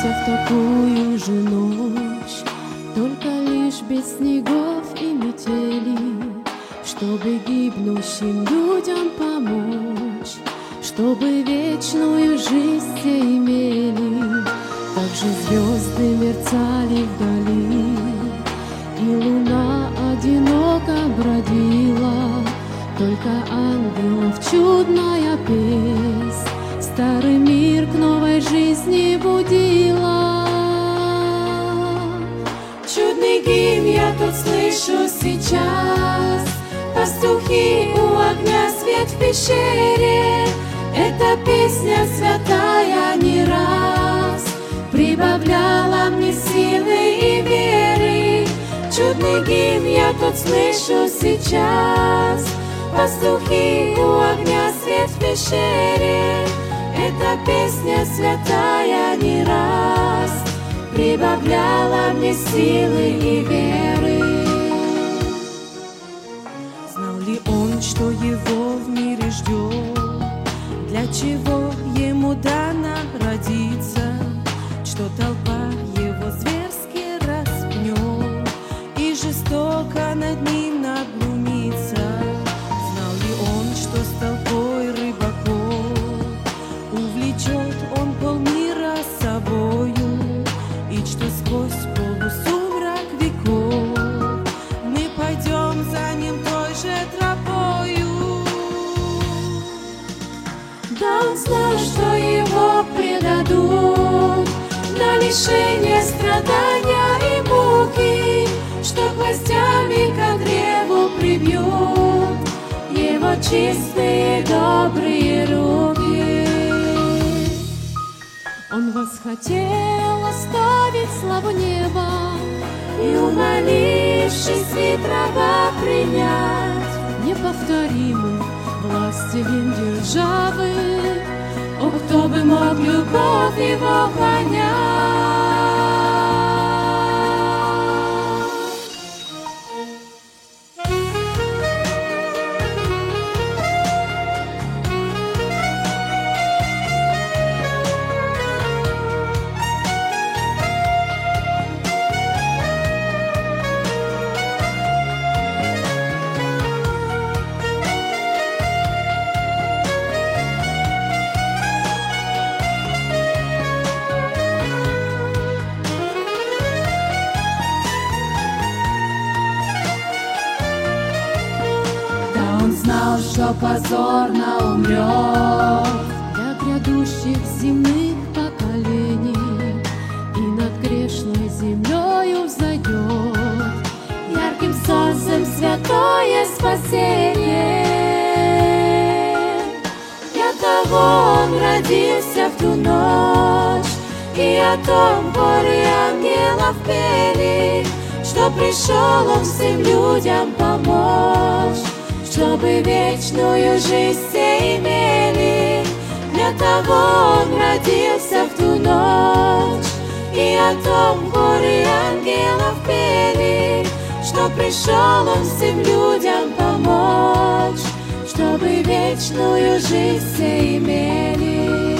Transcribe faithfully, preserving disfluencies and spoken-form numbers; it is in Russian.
Вернемся в такую же ночь, только лишь без снегов и метели, чтобы гибнущим людям помочь, чтобы вечную жизнь все имели. Также звезды мерцали вдали, и луна одиноко бродила, только ангелов чудная песнь старый мир к новой жизни будила. Чудный гимн я тут слышу сейчас, пастухи у огня, свет в пещере. Эта песня святая не раз прибавляла мне силы и веры. Чудный гимн я тут слышу сейчас, пастухи у огня, свет в пещере. Эта песня святая не раз прибавляла мне силы и веры. Знал ли он, что его в мире ждет? Для чего ему дано родиться? Что толпа его зверски распнет и жестоко над ним наглумится? Знал ли он, что с толпой рыбаков увлечет он полмира собою, и что сквозь полусумрак веков мы пойдем за ним той же тропою? Да он знал, что его предадут на лишение, страдания и муки, что гвоздями к древу прибьют его чистые добрые руки. Он восхотел оставить славу неба и, умолившись, вид раба принять, неповторимый властелин державы. О, кто бы мог любовь его понять? Он знал, что позорно умрет для грядущих земных поколений, и над грешной землею взойдет ярким солнцем святое спасение. Для того он родился в ту ночь, и о том хоры ангелов пели, что пришел он всем людям помочь, чтобы вечную жизнь все имели. Для того он родился в ту ночь, и о том хоры ангелов пели, что пришел он всем людям помочь, чтобы вечную жизнь все имели.